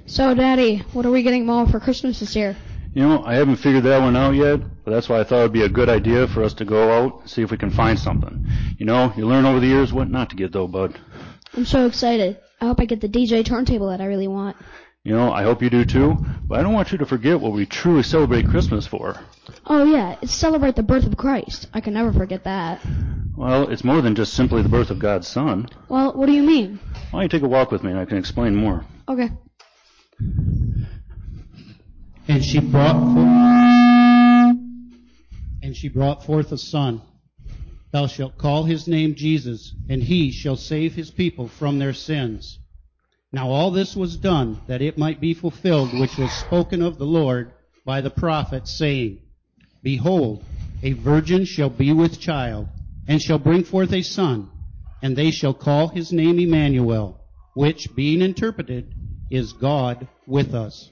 So, Daddy, what are we getting Mom for Christmas this year? I haven't figured that one out yet, but that's why I thought it would be a good idea for us to go out and see if we can find something. You learn over the years what not to get, though, bud. I'm so excited. I hope I get the DJ turntable that I really want. I hope you do too, but I don't want you to forget what we truly celebrate Christmas for. Oh, yeah, it's celebrate the birth of Christ. I can never forget that. Well, it's more than just simply the birth of God's Son. Well, what do you mean? Why don't you take a walk with me and I can explain more. Okay. And she brought forth a son. Thou shalt call his name Jesus, and he shall save his people from their sins. Now all this was done, that it might be fulfilled, which was spoken of the Lord by the prophet, saying, Behold, a virgin shall be with child, and shall bring forth a son, and they shall call his name Emmanuel, which, being interpreted, is God with us.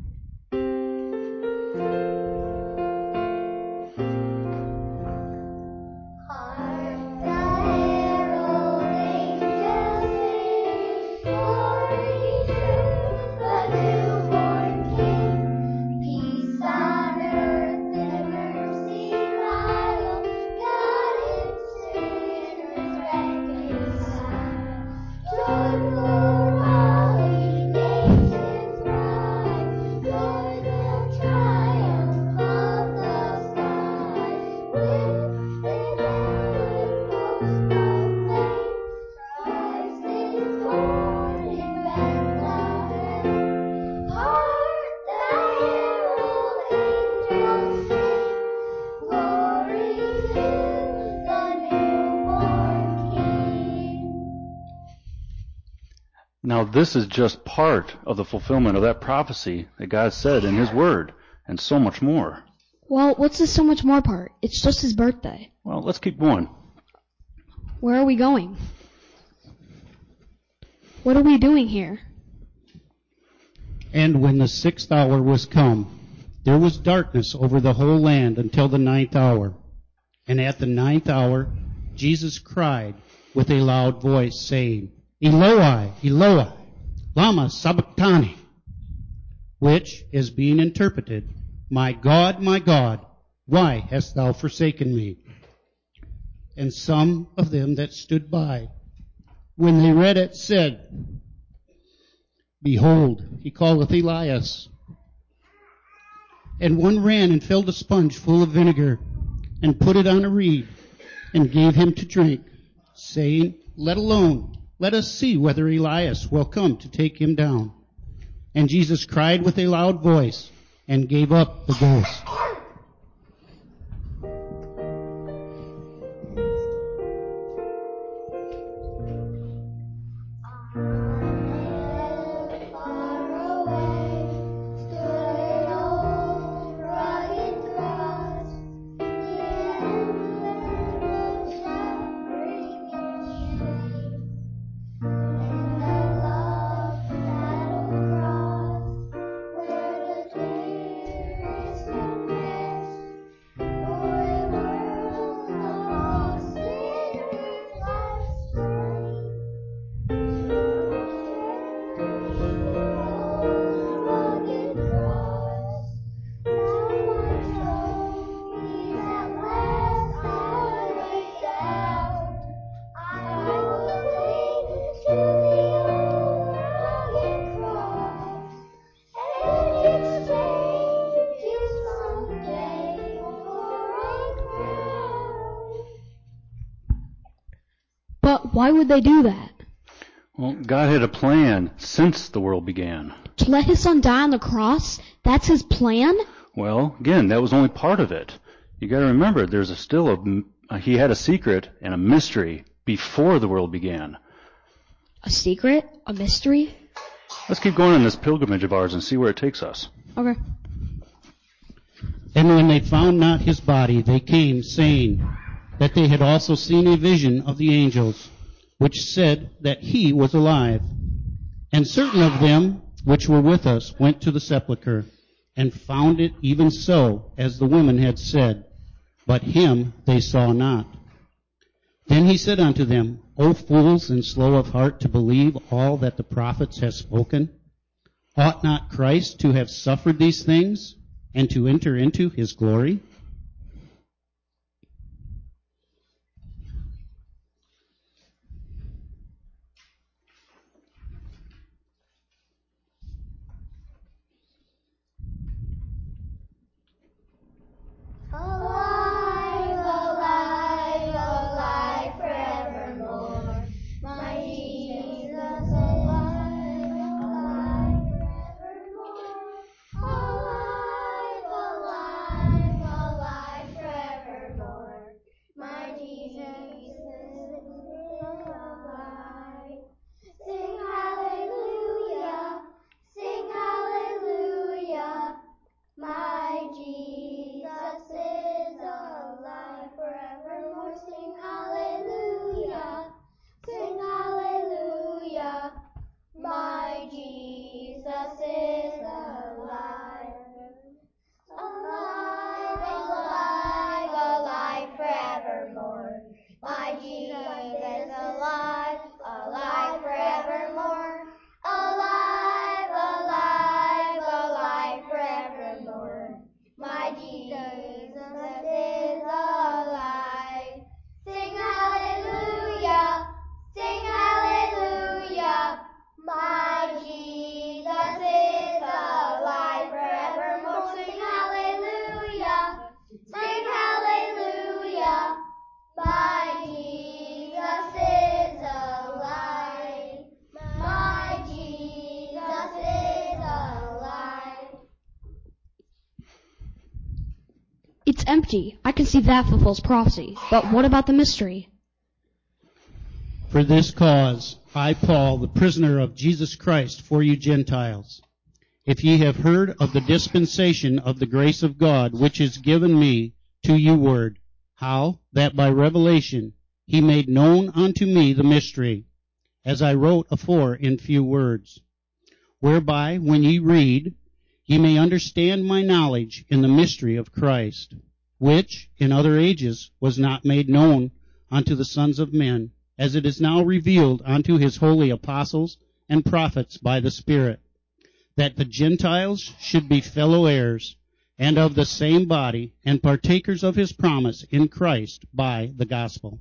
Now this is just part of the fulfillment of that prophecy that God said in His Word, and so much more. Well, what's this so much more part? It's just his birthday. Well, let's keep going. Where are we going? What are we doing here? And when the 6th hour was come, there was darkness over the whole land until the 9th hour. And at the 9th hour, Jesus cried with a loud voice, saying, Eloi, Eloi, lama sabachthani, which is being interpreted, my God, why hast thou forsaken me? And some of them that stood by, when they read it, said, Behold, he calleth Elias. And one ran and filled a sponge full of vinegar, and put it on a reed, and gave him to drink, saying, Let alone. Let us see whether Elias will come to take him down. And Jesus cried with a loud voice and gave up the ghost. But why would they do that? Well, God had a plan since the world began. To let his son die on the cross? That's his plan? Well, again, that was only part of it. You got to remember, he had a secret and a mystery before the world began. A secret? A mystery? Let's keep going on this pilgrimage of ours and see where it takes us. Okay. And when they found not his body, they came, saying that they had also seen a vision of the angels, which said that he was alive. And certain of them which were with us went to the sepulchre, and found it even so as the women had said, but him they saw not. Then he said unto them, O fools and slow of heart to believe all that the prophets have spoken. Ought not Christ to have suffered these things and to enter into his glory? Alive, alive, alive forevermore. My Jesus, alive, alive forevermore. Alive, alive, alive forevermore. My Jesus is alive. Sing hallelujah, sing hallelujah. My Jesus is alive forevermore. Sing hallelujah, sing hallelujah. My Jesus is alive. Alive, alive, alive forevermore. My Jesus is alive, alive forevermore. Alive, alive, alive forevermore. My Jesus is alive. Sing hallelujah, sing hallelujah. My Jesus is alive forevermore. Sing hallelujah, sing hallelujah. My Jesus is alive. My Jesus is alive. It's empty. I can see that fulfills prophecy. But what about the mystery? For this cause, I, Paul, the prisoner of Jesus Christ for you Gentiles, if ye have heard of the dispensation of the grace of God, which is given me to you word, how that by revelation he made known unto me the mystery, as I wrote afore in few words, whereby when ye read, ye may understand my knowledge in the mystery of Christ, which in other ages was not made known unto the sons of men, as it is now revealed unto his holy apostles and prophets by the Spirit, that the Gentiles should be fellow heirs, and of the same body, and partakers of his promise in Christ by the gospel.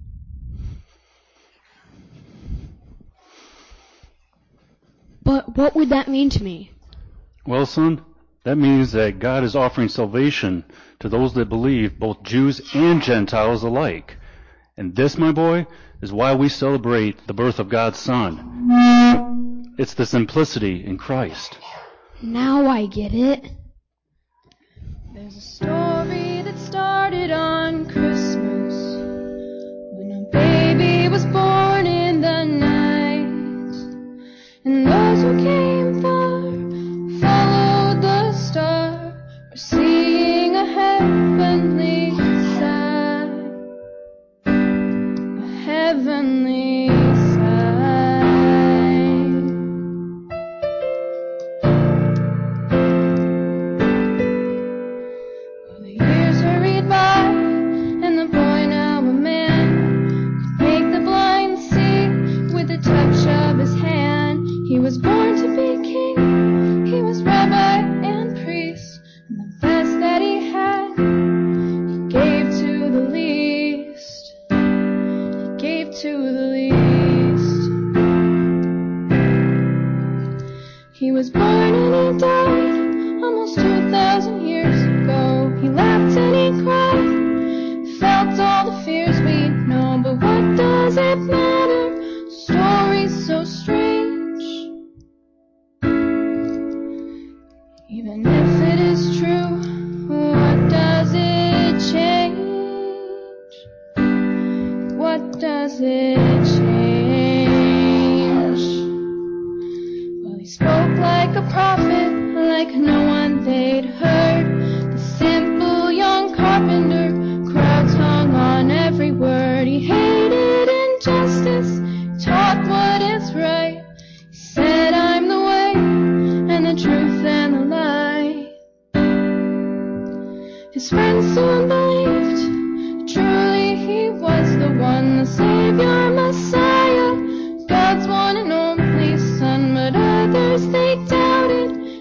But what would that mean to me? Well, son, that means that God is offering salvation to those that believe, both Jews and Gentiles alike. And this, my boy, is why we celebrate the birth of God's Son. It's the simplicity in Christ. Now I get it. There's a story that started on Christmas, when a baby was born in the night, and those who came far followed the star, were seeing a heavenly sight, a heavenly sight. Well, the years hurried by, and the boy, now a man, could make the blind see with the touch of his hand. He was born to be king, he was rabbi and priest, and the best that he had, he gave to the least. He gave to the least. He was born and he died almost 2,000 years ago. He laughed and he cried, felt all the fears we know. But what does it matter? Stories so strange. Even if it is true, what does it change? What does it change? Well, he spoke like a prophet, like no one they'd heard. The simple young carpenter, crowds hung on every word. He hated injustice, taught what is right. He said, I'm the way, and the truth, and the light. His friends soon believed, truly he was the one, the Savior, Messiah, God's one and only Son. But others, they doubted,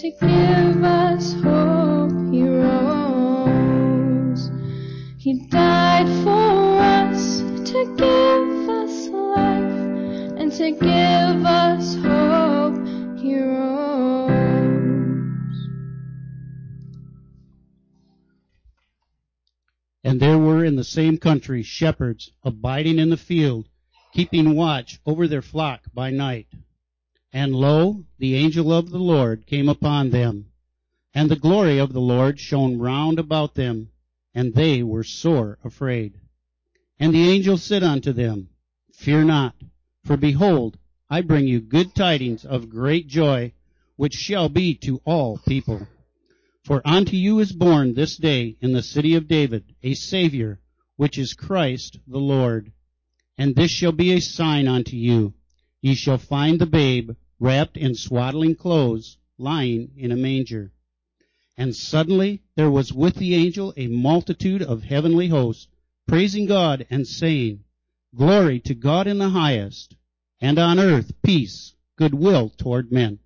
to give us hope. He rose. He died for us to give us life and to give us hope. He rose. And there were in the same country shepherds abiding in the field, keeping watch over their flock by night. And lo, the angel of the Lord came upon them, and the glory of the Lord shone round about them, and they were sore afraid. And the angel said unto them, Fear not, for behold, I bring you good tidings of great joy, which shall be to all people. For unto you is born this day in the city of David a Savior, which is Christ the Lord. And this shall be a sign unto you. Ye shall find the babe wrapped in swaddling clothes, lying in a manger. And suddenly there was with the angel a multitude of heavenly hosts, praising God and saying, Glory to God in the highest, and on earth peace, goodwill toward men.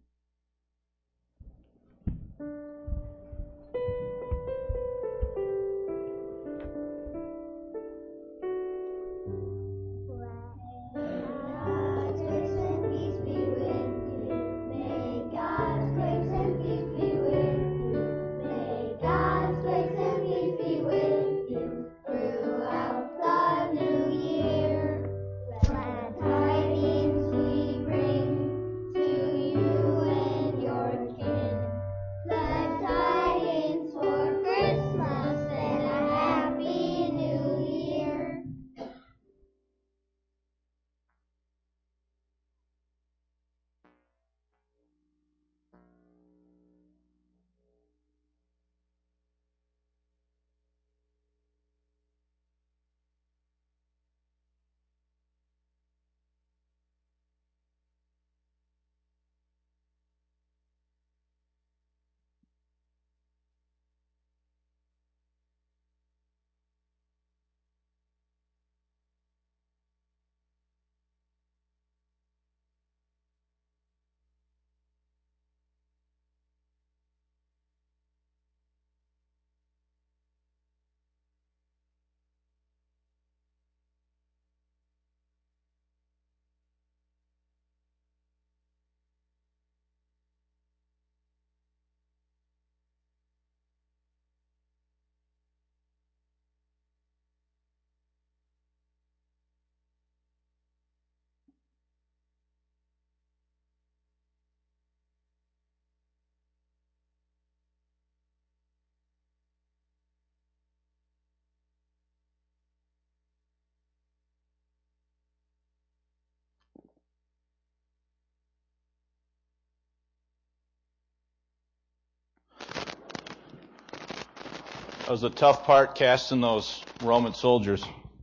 That was the tough part, casting those Roman soldiers.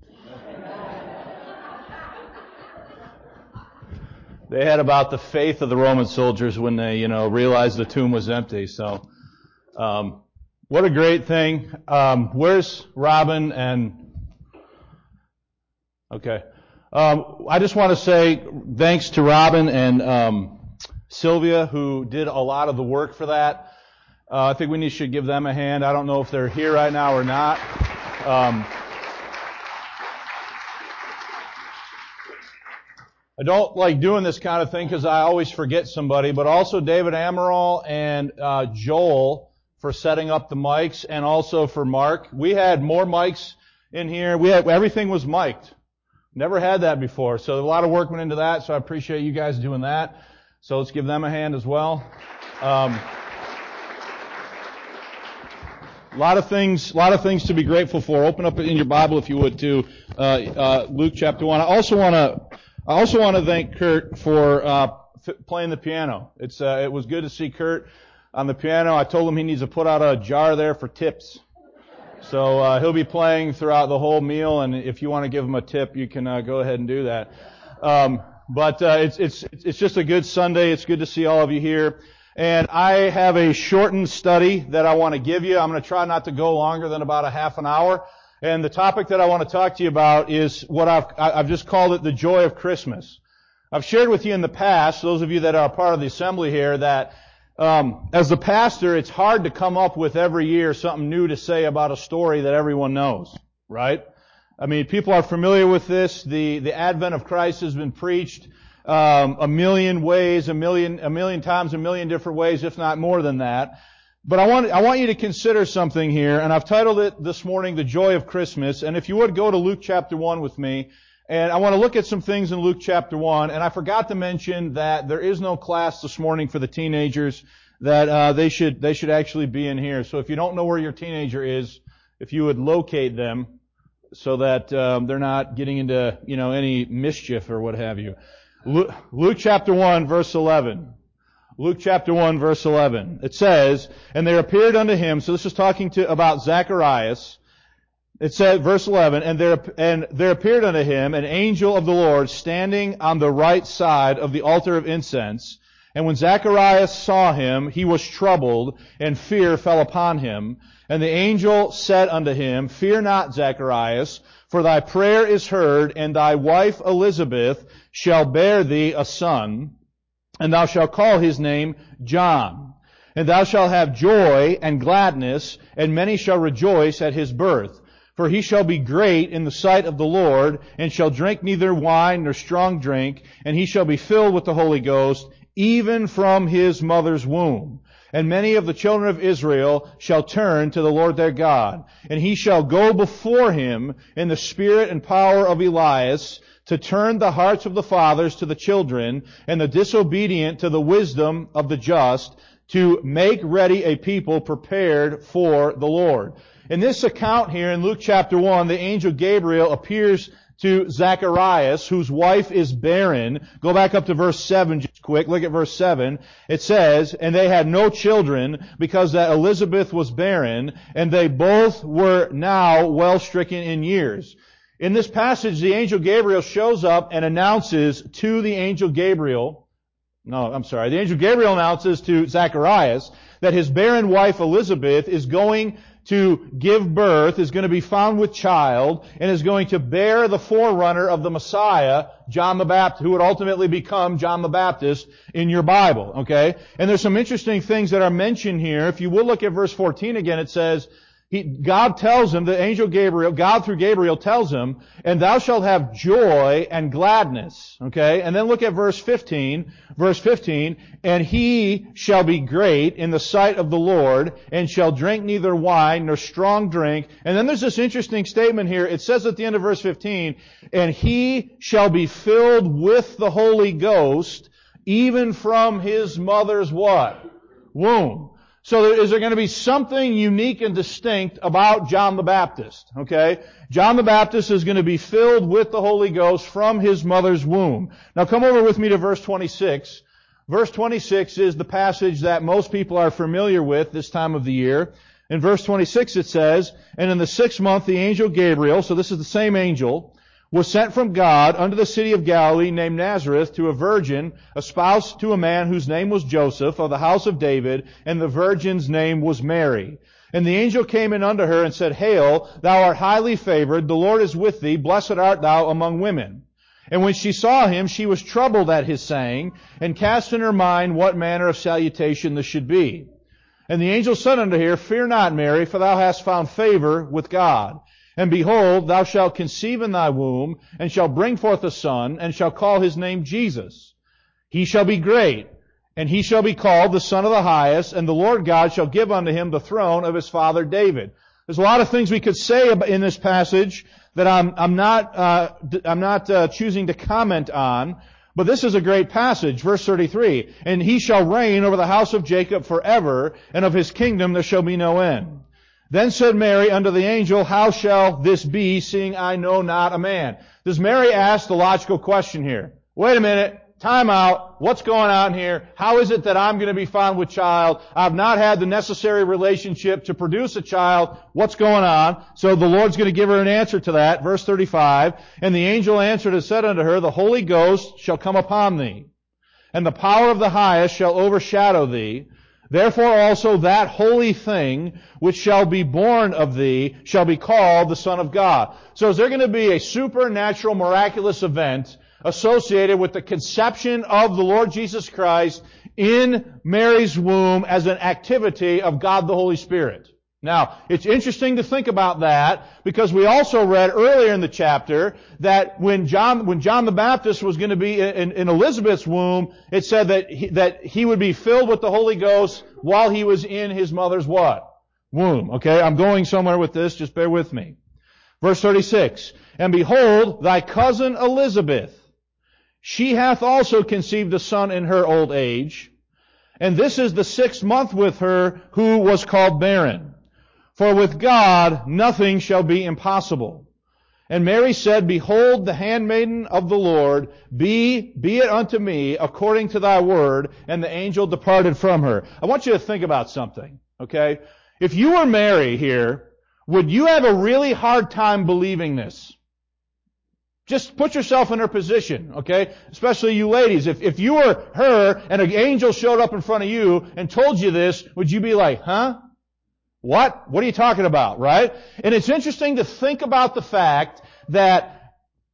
They had about the faith of the Roman soldiers when they, realized the tomb was empty. So, what a great thing. Where's Robin and... Okay. I just want to say thanks to Robin and Sylvia, who did a lot of the work for that. I think we should give them a hand. I don't know if they're here right now or not. I don't like doing this kind of thing because I always forget somebody, but also David Amaral and Joel for setting up the mics, and also for Mark. We had more mics in here. Everything was mic'd. Never had that before. So a lot of work went into that, so I appreciate you guys doing that. So let's give them a hand as well. A lot of things to be grateful for. Open up in your Bible if you would to Luke chapter 1. I also want to thank Kurt for playing the piano. It was good to see Kurt on the piano. I told him he needs to put out a jar there for tips. So he'll be playing throughout the whole meal, and if you want to give him a tip, you can go ahead and do that. But it's just a good Sunday. It's good to see all of you here. And I have a shortened study that I want to give you. I'm going to try not to go longer than about a half an hour. And the topic that I want to talk to you about is what I've just called it the joy of Christmas. I've shared with you in the past, those of you that are part of the assembly here, that as the pastor, it's hard to come up with every year something new to say about a story that everyone knows, right? I mean, people are familiar with this. The advent of Christ has been preached a million ways, a million times, a million different ways, if not more than that. But I want you to consider something here, and I've titled it this morning, The Joy of Christmas. And if you would go to Luke chapter 1 with me, and I want to look at some things in Luke chapter 1. And I forgot to mention that there is no class this morning for the teenagers, that they should actually be in here. So if you don't know where your teenager is, if you would locate them so that they're not getting into any mischief or what have you. Luke chapter 1 verse 11. Luke chapter 1 verse 11. It says, "And there appeared unto him," so this is talking about Zacharias. It said, verse 11, and there appeared unto him an angel of the Lord standing on the right side of the altar of incense. And when Zacharias saw him, he was troubled, and fear fell upon him. And the angel said unto him, "Fear not, Zacharias, for thy prayer is heard, and thy wife Elizabeth shall bear thee a son, and thou shalt call his name John. And thou shalt have joy and gladness, and many shall rejoice at his birth. For he shall be great in the sight of the Lord, and shall drink neither wine nor strong drink, and he shall be filled with the Holy Ghost, even from his mother's womb. And many of the children of Israel shall turn to the Lord their God. And he shall go before him in the spirit and power of Elias, to turn the hearts of the fathers to the children, and the disobedient to the wisdom of the just, to make ready a people prepared for the Lord." In this account here in Luke chapter 1, the angel Gabriel appears to Zacharias, whose wife is barren. Go back up to verse 7 just quick. Look at verse 7. It says, "And they had no children, because that Elizabeth was barren, and they both were now well stricken in years." In this passage, the angel Gabriel shows up and announces to the angel Gabriel announces to Zacharias that his barren wife Elizabeth is going to give birth, is going to be found with child, and is going to bear the forerunner of the Messiah, John the Baptist, who would ultimately become John the Baptist in your Bible, okay? And there's some interesting things that are mentioned here. If you will look at verse 14 again, it says, God tells him, the angel Gabriel, God through Gabriel tells him, "And thou shalt have joy and gladness." Okay? And then look at verse 15. Verse 15, "And he shall be great in the sight of the Lord, and shall drink neither wine nor strong drink." And then there's this interesting statement here. It says at the end of verse 15, "And he shall be filled with the Holy Ghost, even from his mother's" what? Womb. So is there going to be something unique and distinct about John the Baptist? Okay? John the Baptist is going to be filled with the Holy Ghost from his mother's womb. Now come over with me to verse 26. Verse 26 is the passage that most people are familiar with this time of the year. In verse 26 it says, "And in the 6th month the angel Gabriel," so this is the same angel, "was sent from God unto the city of Galilee named Nazareth to a virgin, espoused to a man whose name was Joseph, of the house of David, and the virgin's name was Mary. And the angel came in unto her and said, Hail, thou art highly favored, the Lord is with thee, blessed art thou among women. And when she saw him, she was troubled at his saying, and cast in her mind what manner of salutation this should be. And the angel said unto her, Fear not, Mary, for thou hast found favor with God. And behold, thou shalt conceive in thy womb, and shalt bring forth a son, and shall call his name Jesus. He shall be great, and he shall be called the Son of the Highest, and the Lord God shall give unto him the throne of his father David." There's a lot of things we could say in this passage that I'm not choosing to comment on, but this is a great passage. Verse 33, "And he shall reign over the house of Jacob forever, and of his kingdom there shall be no end. Then said Mary unto the angel, How shall this be, seeing I know not a man?" Does Mary ask the logical question here? Wait a minute, time out, what's going on here? How is it that I'm going to be found with child? I've not had the necessary relationship to produce a child. What's going on? So the Lord's going to give her an answer to that. Verse 35, "And the angel answered and said unto her, The Holy Ghost shall come upon thee, and the power of the highest shall overshadow thee. Therefore also that holy thing which shall be born of thee shall be called the Son of God." So is there going to be a supernatural, miraculous event associated with the conception of the Lord Jesus Christ in Mary's womb as an activity of God the Holy Spirit. Now, it's interesting to think about that because we also read earlier in the chapter that when John the Baptist was going to be in Elizabeth's womb, it said that he would be filled with the Holy Ghost while he was in his mother's what? Womb. Okay, I'm going somewhere with this, just bear with me. Verse 36, and behold, thy cousin Elizabeth, she hath also conceived a son in her old age, and this is the 6th month with her who was called barren. For with God nothing shall be impossible. And Mary said, behold, the handmaiden of the Lord, be it unto me according to thy word. And the angel departed from her. I want you to think about something, okay? If you were Mary here, would you have a really hard time believing this? Just put yourself in her position, okay? Especially you ladies. If you were her and an angel showed up in front of you and told you this, would you be like, huh? What? What are you talking about, right? And it's interesting to think about the fact that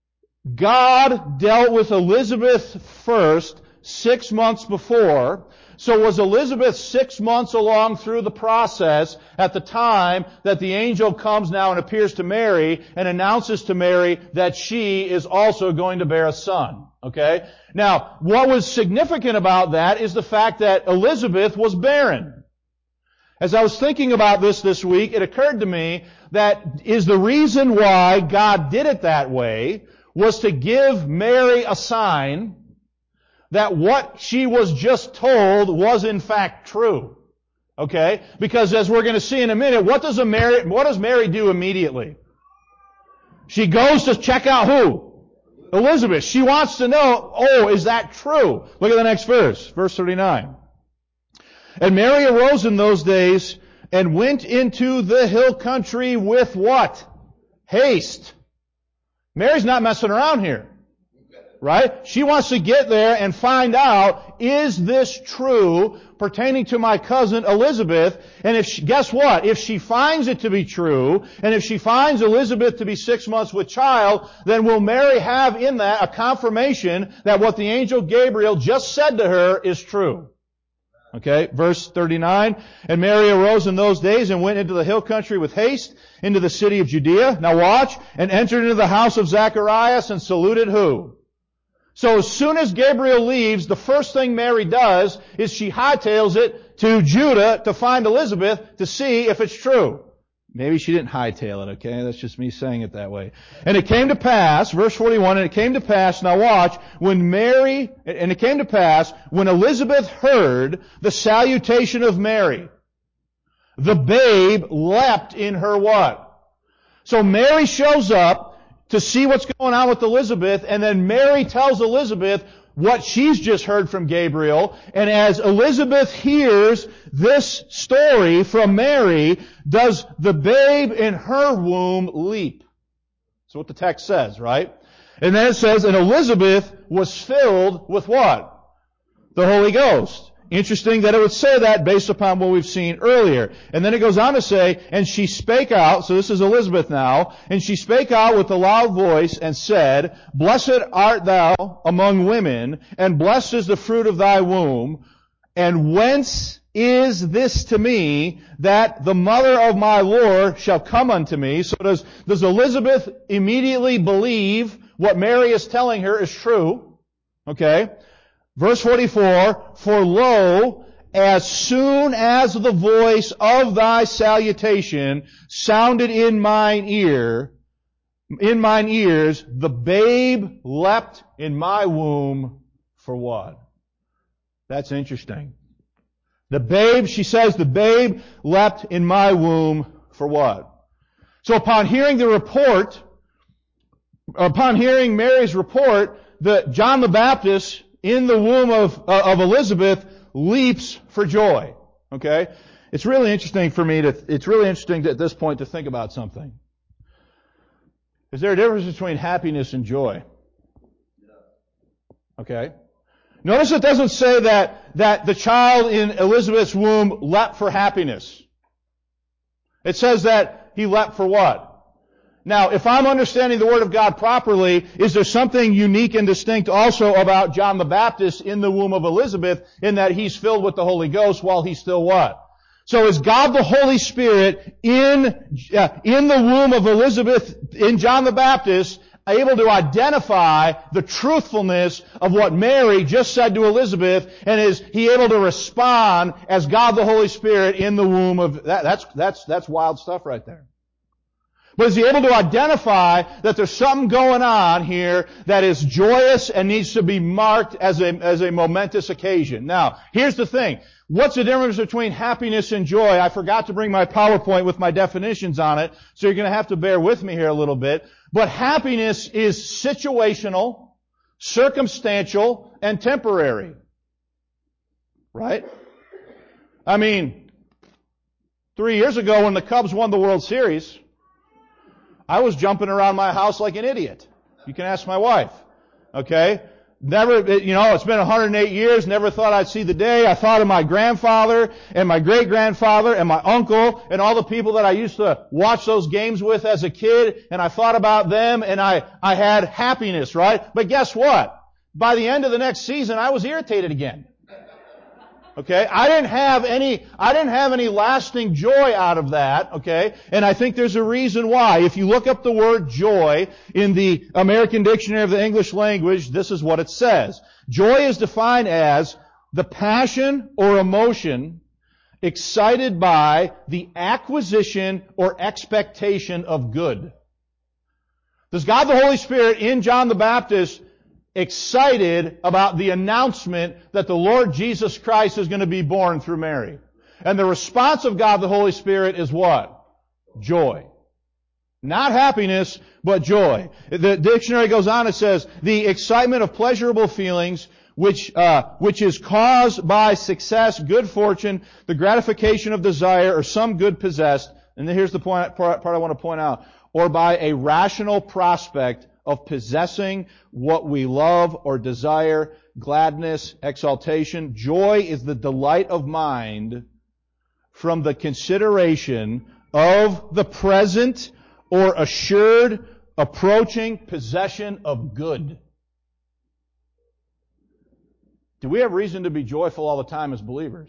God dealt with Elizabeth first 6 months before. So was Elizabeth 6 months along through the process at the time that the angel comes now and appears to Mary and announces to Mary that she is also going to bear a son. Okay? Now, what was significant about that is the fact that Elizabeth was barren. As I was thinking about this week, it occurred to me that is the reason why God did it that way was to give Mary a sign that what she was just told was in fact true. Okay? Because as we're going to see in a minute, what does Mary do immediately? She goes to check out who? Elizabeth. She wants to know, oh, is that true? Look at the next verse, verse 39. And Mary arose in those days and went into the hill country with what? Haste. Mary's not messing around here. Right? She wants to get there and find out, is this true pertaining to my cousin Elizabeth? And guess what? If she finds it to be true, and if she finds Elizabeth to be 6 months with child, then will Mary have in that a confirmation that what the angel Gabriel just said to her is true? Okay, verse 39. And Mary arose in those days and went into the hill country with haste into the city of Judea. Now watch. And entered into the house of Zacharias and saluted who? So as soon as Gabriel leaves, the first thing Mary does is she hightails it to Judah to find Elizabeth to see if it's true. Maybe she didn't hightail it, okay? That's just me saying it that way. And it came to pass, verse 41, and it came to pass, now watch, when Elizabeth heard the salutation of Mary, the babe leapt in her what? So Mary shows up to see what's going on with Elizabeth, and then Mary tells Elizabeth what she's just heard from Gabriel, and as Elizabeth hears this story from Mary, does the babe in her womb leap? That's what the text says, right? And then it says, and Elizabeth was filled with what? The Holy Ghost. Interesting that it would say that based upon what we've seen earlier. And then it goes on to say, and she spake out, so this is Elizabeth now, and she spake out with a loud voice and said, blessed art thou among women, and blessed is the fruit of thy womb. And whence is this to me that the mother of my Lord shall come unto me? So does Elizabeth immediately believe what Mary is telling her is true? Okay. Verse 44, for lo, as soon as the voice of thy salutation sounded in mine ears, the babe leapt in my womb for what? That's interesting. The babe, she says, the babe leapt in my womb for what? So upon hearing Mary's report, that John the Baptist in the womb of Elizabeth leaps for joy. Okay? It's really interesting at this point to think about something. Is there a difference between happiness and joy? Okay? Notice it doesn't say that the child in Elizabeth's womb leapt for happiness. It says that he leapt for what? Now, if I'm understanding the Word of God properly, is there something unique and distinct also about John the Baptist in the womb of Elizabeth in that he's filled with the Holy Ghost while he's still what? So is God the Holy Spirit in the womb of Elizabeth, in John the Baptist, able to identify the truthfulness of what Mary just said to Elizabeth, and is he able to respond as God the Holy Spirit in the womb of that's wild stuff right there. But is he able to identify that there's something going on here that is joyous and needs to be marked as a momentous occasion? Now, here's the thing. What's the difference between happiness and joy? I forgot to bring my PowerPoint with my definitions on it, so you're going to have to bear with me here a little bit. But happiness is situational, circumstantial, and temporary. Right? I mean, 3 years ago when the Cubs won the World Series, I was jumping around my house like an idiot. You can ask my wife. Okay? It's been 108 years, never thought I'd see the day. I thought of my grandfather and my great-grandfather and my uncle and all the people that I used to watch those games with as a kid, and I thought about them, and I had happiness, right? But guess what? By the end of the next season, I was irritated again. Okay? I didn't have any lasting joy out of that, okay? And I think there's a reason why. If you look up the word joy in the American Dictionary of the English Language, this is what it says. Joy is defined as the passion or emotion excited by the acquisition or expectation of good. Does God the Holy Spirit in John the Baptist excited about the announcement that the Lord Jesus Christ is going to be born through Mary? And the response of God the Holy Spirit is what? Joy. Not happiness, but joy. The dictionary goes on, it says, the excitement of pleasurable feelings which is caused by success, good fortune, the gratification of desire, or some good possessed. And then here's the part I want to point out. Or by a rational prospect of possessing what we love or desire, gladness, exaltation. Joy is the delight of mind from the consideration of the present or assured approaching possession of good. Do we have reason to be joyful all the time as believers?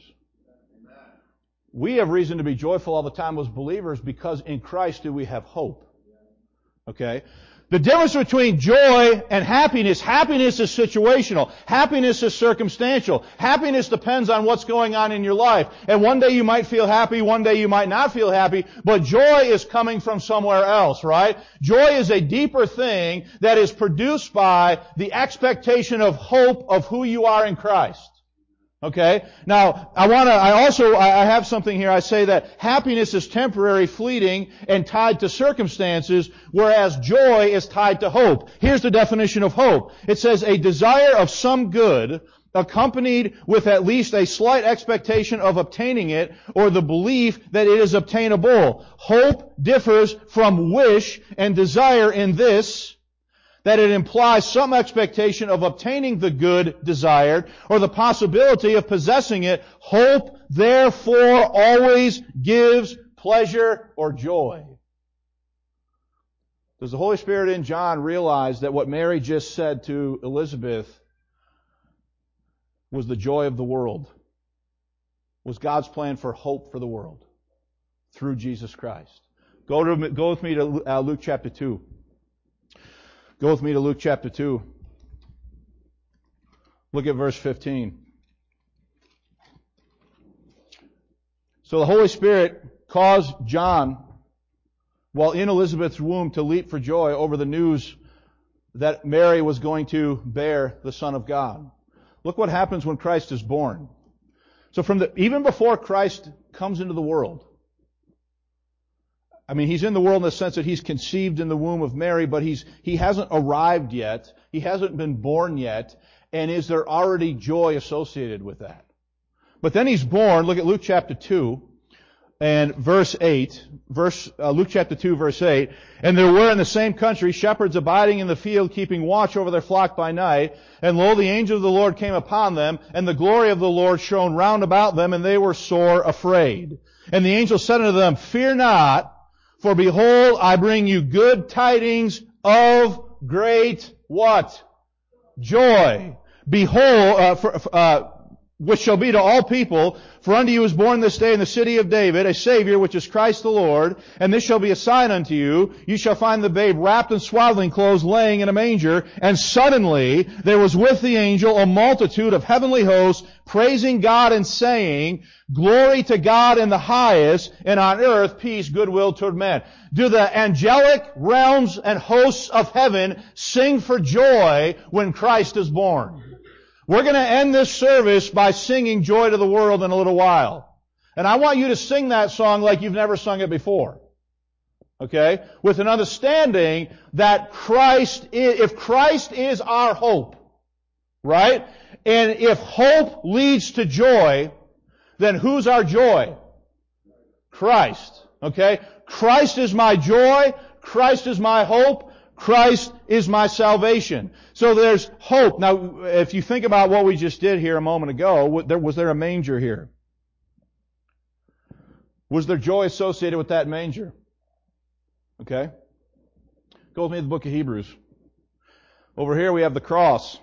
We have reason to be joyful all the time as believers because in Christ do we have hope. Okay? The difference between joy and happiness is situational. Happiness is circumstantial. Happiness depends on what's going on in your life. And one day you might feel happy, one day you might not feel happy, but joy is coming from somewhere else, right? Joy is a deeper thing that is produced by the expectation of hope of who you are in Christ. Okay? Now, I have something here. I say that happiness is temporary, fleeting, and tied to circumstances, whereas joy is tied to hope. Here's the definition of hope. It says, a desire of some good, accompanied with at least a slight expectation of obtaining it, or the belief that it is obtainable. Hope differs from wish and desire in this, that it implies some expectation of obtaining the good desired or the possibility of possessing it. Hope, therefore, always gives pleasure or joy. Does the Holy Spirit in John realize that what Mary just said to Elizabeth was the joy of the world? Was God's plan for hope for the world through Jesus Christ? Go with me to Luke chapter 2. Go with me to Luke chapter 2. Look at verse 15. So the Holy Spirit caused John, while in Elizabeth's womb, to leap for joy over the news that Mary was going to bear the Son of God. Look what happens when Christ is born. So even before Christ comes into the world, I mean, he's in the world in the sense that he's conceived in the womb of Mary, but he hasn't arrived yet. He hasn't been born yet. And is there already joy associated with that? But then he's born. Look at Luke chapter 2 and verse 8. Luke chapter 2, verse 8. And there were in the same country shepherds abiding in the field, keeping watch over their flock by night. And lo, the angel of the Lord came upon them, and the glory of the Lord shone round about them, and they were sore afraid. And the angel said unto them, Fear not, For behold, I bring you good tidings of great what? Joy. Behold, which shall be to all people, for unto you is born this day in the city of David a Savior, which is Christ the Lord. And this shall be a sign unto you. You shall find the babe wrapped in swaddling clothes, laying in a manger. And suddenly there was with the angel a multitude of heavenly hosts, praising God and saying, Glory to God in the highest, and on earth peace, goodwill toward men. Do the angelic realms and hosts of heaven sing for joy when Christ is born? We're going to end this service by singing Joy to the World in a little while. And I want you to sing that song like you've never sung it before. Okay? With an understanding that if Christ is our hope, right? And if hope leads to joy, then who's our joy? Christ. Okay? Christ is my joy. Christ is my hope. Christ is my salvation. So there's hope. Now, if you think about what we just did here a moment ago, was there a manger here? Was there joy associated with that manger? Okay? Go with me to the book of Hebrews. Over here we have the cross.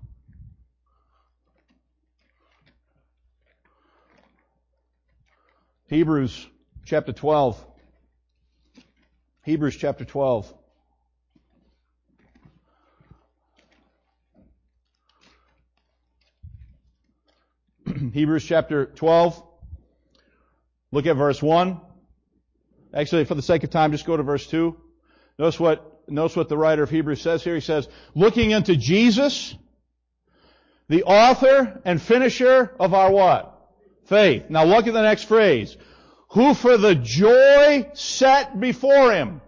Hebrews chapter 12. Hebrews chapter 12. Hebrews chapter 12. Look at verse 1. Actually, for the sake of time, just go to verse 2. Notice what the writer of Hebrews says here. He says, looking unto Jesus, the author and finisher of our what? Faith. Now look at the next phrase. Who for the joy set before him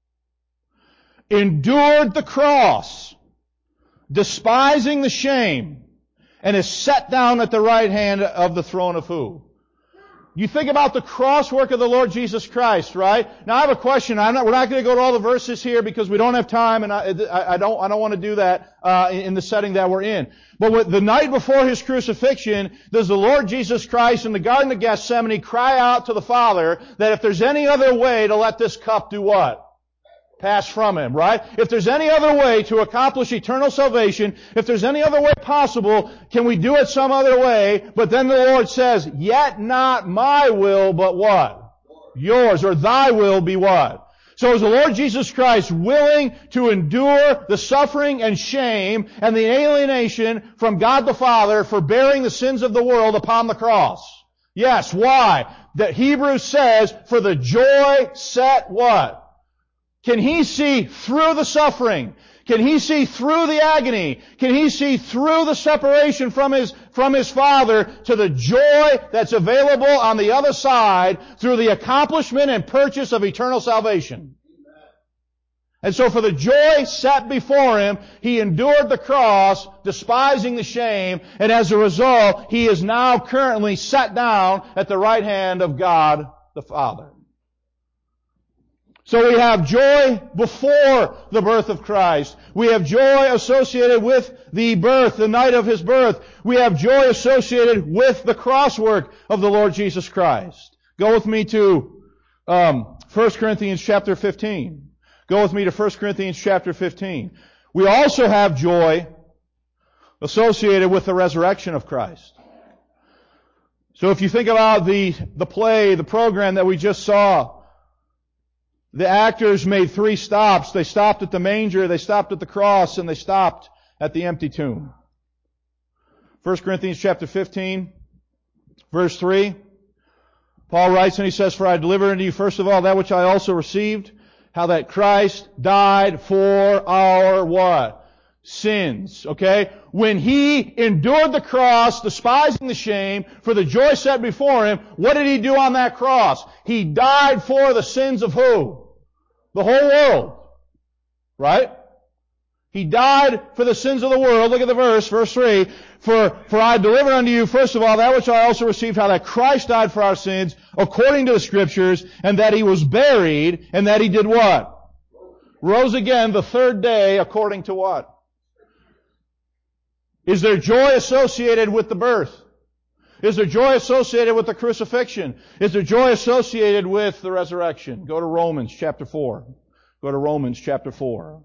endured the cross, despising the shame, and is set down at the right hand of the throne of who? You think about the cross work of the Lord Jesus Christ, right? Now I have a question. We're not going to go to all the verses here because we don't have time, and I don't want to do that in the setting that we're in. But the night before His crucifixion, does the Lord Jesus Christ in the Garden of Gethsemane cry out to the Father that if there's any other way to let this cup do what? Pass from Him, right? If there's any other way to accomplish eternal salvation, if there's any other way possible, can we do it some other way? But then the Lord says, yet not my will, but what? Yours, or thy will be what? So is the Lord Jesus Christ willing to endure the suffering and shame and the alienation from God the Father for bearing the sins of the world upon the cross? Yes. Why? That Hebrews says, for the joy set what? Can He see through the suffering? Can He see through the agony? Can He see through the separation from His Father to the joy that's available on the other side through the accomplishment and purchase of eternal salvation? And so for the joy set before Him, He endured the cross, despising the shame, and as a result, He is now currently set down at the right hand of God the Father. So we have joy before the birth of Christ. We have joy associated with the birth, the night of His birth. We have joy associated with the cross work of the Lord Jesus Christ. Go with me to 1 Corinthians chapter 15. Go with me to 1 Corinthians chapter 15. We also have joy associated with the resurrection of Christ. So if you think about the play, the program that we just saw, the actors made 3 stops. They stopped at the manger, they stopped at the cross, and they stopped at the empty tomb. 1 Corinthians chapter 15, verse 3. Paul writes and he says, for I delivered unto you first of all that which I also received, how that Christ died for our what? Sins. Okay? When He endured the cross, despising the shame, for the joy set before Him, what did He do on that cross? He died for the sins of who? The whole world. Right? He died for the sins of the world. Look at the verse 3. For I delivered unto you first of all that which I also received, how that Christ died for our sins, according to the Scriptures, and that He was buried, and that He did what? Rose again the 3rd day, according to what? Is there joy associated with the birth? Is there joy associated with the crucifixion? Is there joy associated with the resurrection? Go to Romans chapter 4. Go to Romans chapter 4.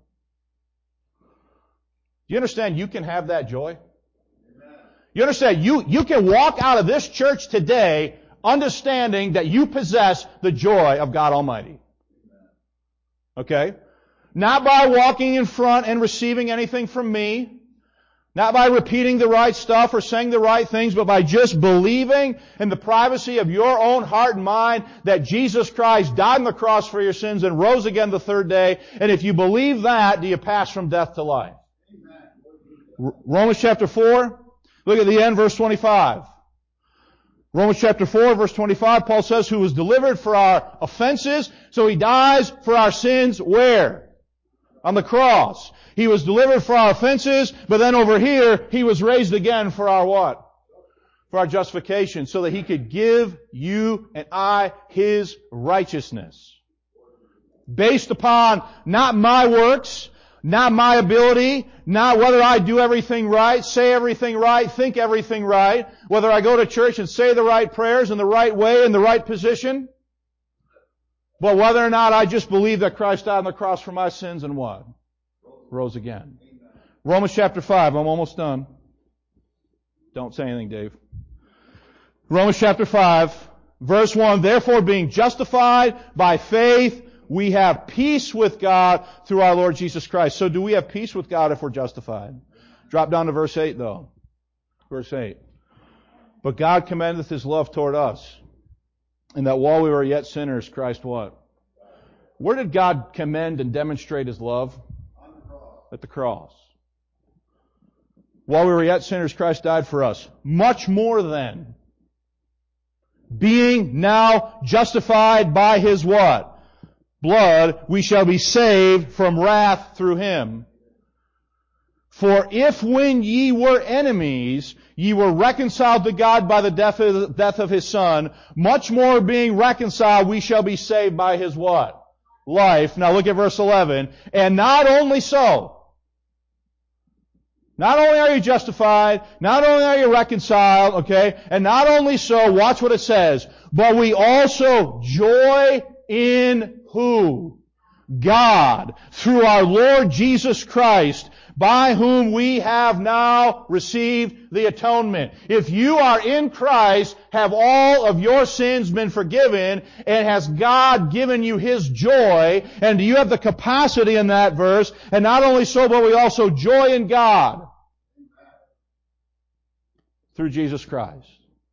Do you understand you can have that joy? You understand you can walk out of this church today understanding that you possess the joy of God Almighty. Okay? Not by walking in front and receiving anything from me. Not by repeating the right stuff or saying the right things, but by just believing in the privacy of your own heart and mind that Jesus Christ died on the cross for your sins and rose again the third day. And if you believe that, do you pass from death to life? Romans chapter 4, look at the end, verse 25. Romans chapter 4, verse 25, Paul says, who was delivered for our offenses, so He dies for our sins where? On the cross. He was delivered for our offenses, but then over here, He was raised again for our what? For our justification, so that He could give you and I His righteousness. Based upon not my works, not my ability, not whether I do everything right, say everything right, think everything right, whether I go to church and say the right prayers in the right way, in the right position, but whether or not I just believe that Christ died on the cross for my sins and what? Rose again. Romans chapter 5, I'm almost done. Don't say anything, Dave. Romans chapter 5, verse 1, therefore being justified by faith, we have peace with God through our Lord Jesus Christ. So do we have peace with God if we're justified? Drop down to verse 8 though. Verse 8. But God commendeth His love toward us, and that while we were yet sinners, Christ what? Where did God commend and demonstrate His love? At the cross. While we were yet sinners, Christ died for us. Much more than being now justified by His what? Blood, we shall be saved from wrath through Him. For if when ye were enemies, ye were reconciled to God by the death of His Son, much more being reconciled, we shall be saved by His what? Life. Now look at verse 11. And not only so. Not only are you justified, not only are you reconciled, okay, and not only so, watch what it says, but we also joy in who? God, through our Lord Jesus Christ, by whom we have now received the atonement. If you are in Christ, have all of your sins been forgiven, and has God given you His joy, and do you have the capacity in that verse, and not only so, but we also joy in God through Jesus Christ.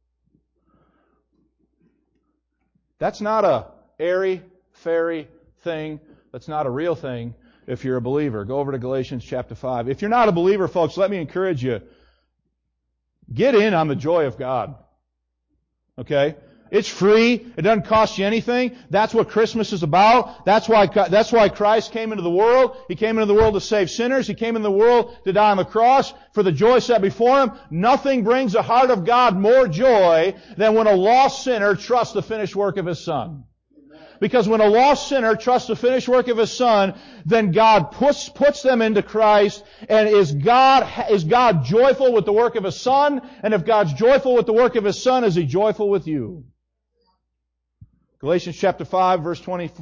That's not a airy, fairy thing. That's not a real thing if you're a believer. Go over to Galatians chapter 5. If you're not a believer, folks, let me encourage you. Get in on the joy of God. Okay? It's free. It doesn't cost you anything. That's what Christmas is about. That's why Christ came into the world. He came into the world to save sinners. He came into the world to die on the cross for the joy set before Him. Nothing brings the heart of God more joy than when a lost sinner trusts the finished work of His Son. Because when a lost sinner trusts the finished work of His Son, then God puts them into Christ. And is God joyful with the work of His Son? And if God's joyful with the work of His Son, is He joyful with you? Galatians chapter 5, verse 20.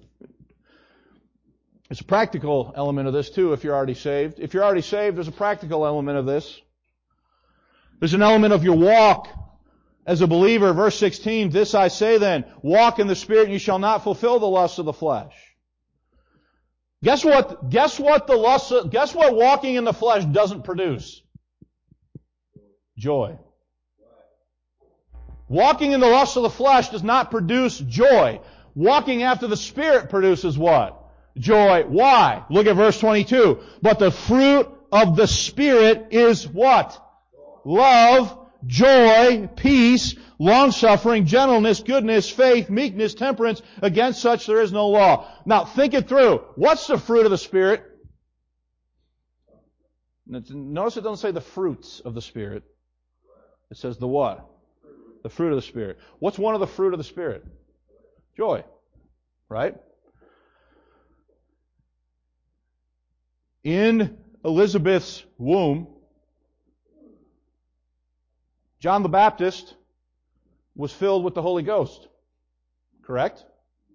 There's a practical element of this too if you're already saved. If you're already saved, there's a practical element of this. There's an element of your walk as a believer. Verse 16, this I say then, walk in the Spirit and you shall not fulfill the lusts of the flesh. Guess what walking in the flesh doesn't produce? Joy. Walking in the lust of the flesh does not produce joy. Walking after the Spirit produces what? Joy. Why? Look at verse 22. But the fruit of the Spirit is what? Love, joy, peace, long-suffering, gentleness, goodness, faith, meekness, temperance. Against such there is no law. Now think it through. What's the fruit of the Spirit? Notice it doesn't say the fruits of the Spirit. It says the what? The fruit of the Spirit. What's one of the fruit of the Spirit? Joy. Right? In Elizabeth's womb, John the Baptist was filled with the Holy Ghost. Correct?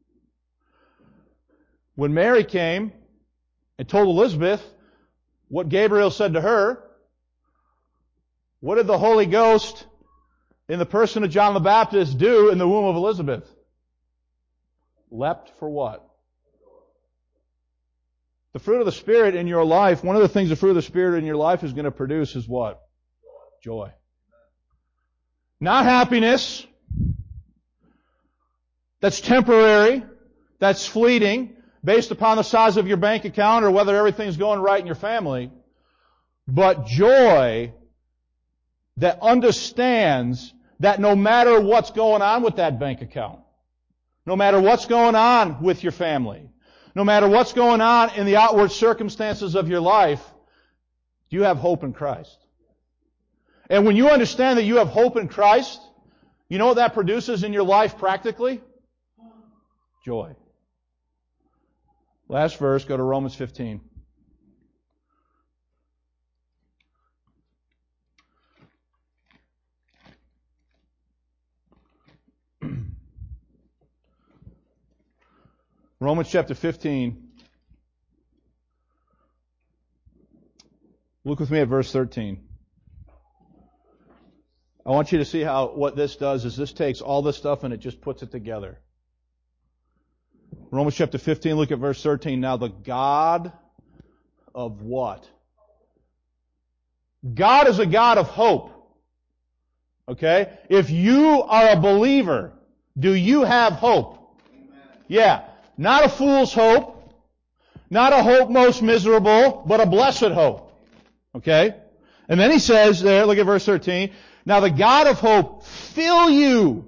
When Mary came and told Elizabeth what Gabriel said to her, what did the Holy Ghost in the person of John the Baptist do in the womb of Elizabeth? Leapt for what? The fruit of the Spirit in your life, one of the things the fruit of the Spirit in your life is going to produce is what? Joy. Not happiness. That's temporary. That's fleeting, based upon the size of your bank account or whether everything's going right in your family. But joy that understands that no matter what's going on with that bank account, no matter what's going on with your family, no matter what's going on in the outward circumstances of your life, you have hope in Christ. And when you understand that you have hope in Christ, you know what that produces in your life practically? Joy. Last verse, go to Romans 15. Romans chapter 15. Look with me at verse 13. I want you to see how what this does is this takes all this stuff and it just puts it together. Romans chapter 15, look at verse 13. Now the God of what? God is a God of hope. Okay? If you are a believer, do you have hope? Yeah. Not a fool's hope. Not a hope most miserable, but a blessed hope. Okay? And then he says there, look at verse 13. Now the God of hope fill you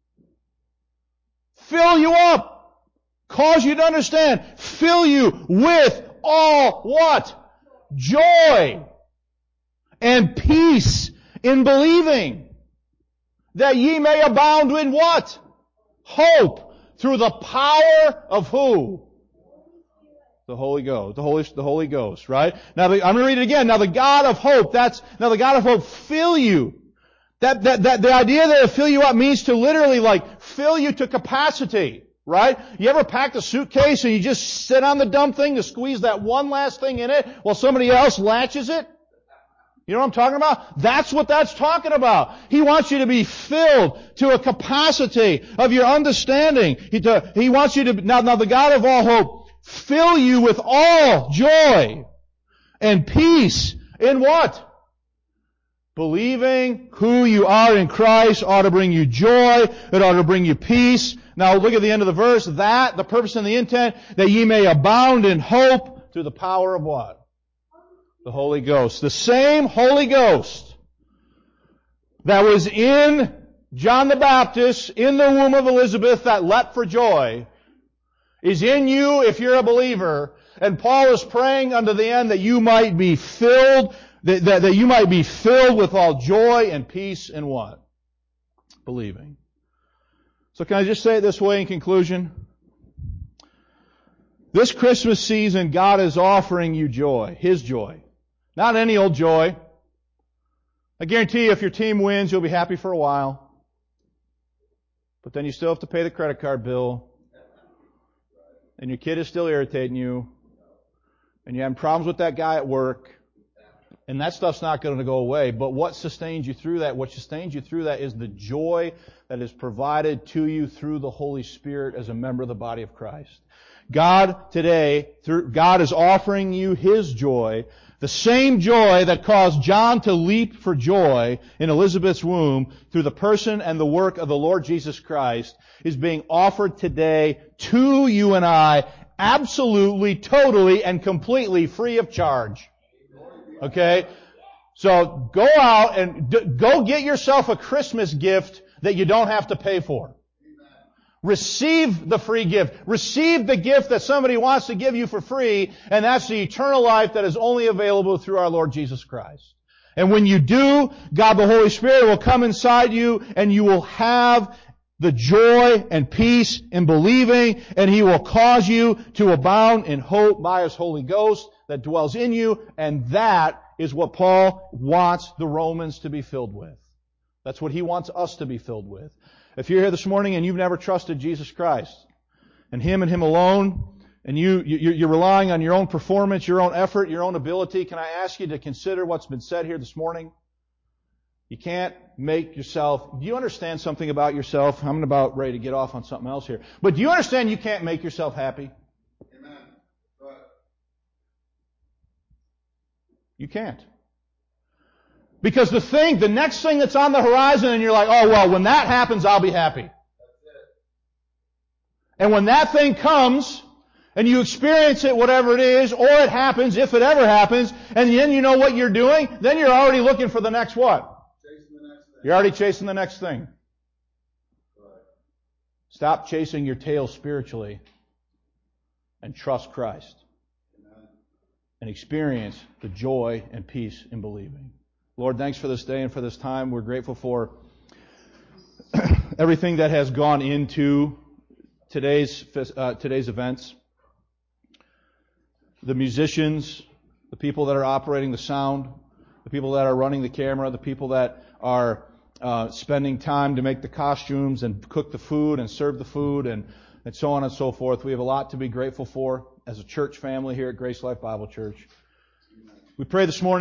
up, cause you to understand, fill you with all what? Joy and peace in believing, that ye may abound in what? Hope. Through the power of who? The Holy Ghost. The Holy Ghost, right? Now, I'm going to read it again. Now the God of hope, now the God of hope fill you. The idea there of fill you up means to literally like fill you to capacity, right? You ever packed a suitcase and you just sit on the dumb thing to squeeze that one last thing in it while somebody else latches it? You know what I'm talking about? That's what that's talking about. He wants you to be filled to a capacity of your understanding. He wants you to, now the God of all hope, fill you with all joy and peace in what? Believing who you are in Christ ought to bring you joy. It ought to bring you peace. Now look at the end of the verse. That, the purpose and the intent, that ye may abound in hope through the power of what? The Holy Ghost. The same Holy Ghost that was in John the Baptist, in the womb of Elizabeth, that leapt for joy, is in you if you're a believer. And Paul is praying unto the end that you might be filled, that you might be filled with all joy and peace and what? Believing. So can I just say it this way in conclusion? This Christmas season, God is offering you joy, His joy. Not any old joy. I guarantee you if your team wins, you'll be happy for a while. But then you still have to pay the credit card bill. And your kid is still irritating you. And you're having problems with that guy at work. And that stuff's not going to go away. But what sustains you through that? What sustains you through that is the joy that is provided to you through the Holy Spirit as a member of the body of Christ. God today, God is offering you His joy. The same joy that caused John to leap for joy in Elizabeth's womb through the person and the work of the Lord Jesus Christ is being offered today to you and I absolutely, totally, and completely free of charge. Okay? So go out and go get yourself a Christmas gift that you don't have to pay for. Receive the free gift. Receive the gift that somebody wants to give you for free, and that's the eternal life that is only available through our Lord Jesus Christ. And when you do, God the Holy Spirit will come inside you, and you will have the joy and peace in believing, and He will cause you to abound in hope by His Holy Ghost that dwells in you, and that is what Paul wants the Romans to be filled with. That's what He wants us to be filled with. If you're here this morning and you've never trusted Jesus Christ, and Him alone, and you're relying on your own performance, your own effort, your own ability, can I ask you to consider what's been said here this morning? You can't make yourself... Do you understand something about yourself? I'm about ready to get off on something else here. But do you understand you can't make yourself happy? Amen. Right. You can't. Because the next thing that's on the horizon, and you're like, oh, well, when that happens, I'll be happy. That's it. And when that thing comes, and you experience it, whatever it is, or it happens, if it ever happens, and then you know what you're doing, then you're already looking for the next what? Chasing the next thing. You're already chasing the next thing. Right. Stop chasing your tail spiritually and trust Christ. Amen. And experience the joy and peace in believing. Lord, thanks for this day and for this time. We're grateful for everything that has gone into today's events. The musicians, the people that are operating the sound, the people that are running the camera, the people that are spending time to make the costumes and cook the food and serve the food and so on and so forth. We have a lot to be grateful for as a church family here at Grace Life Bible Church. We pray this morning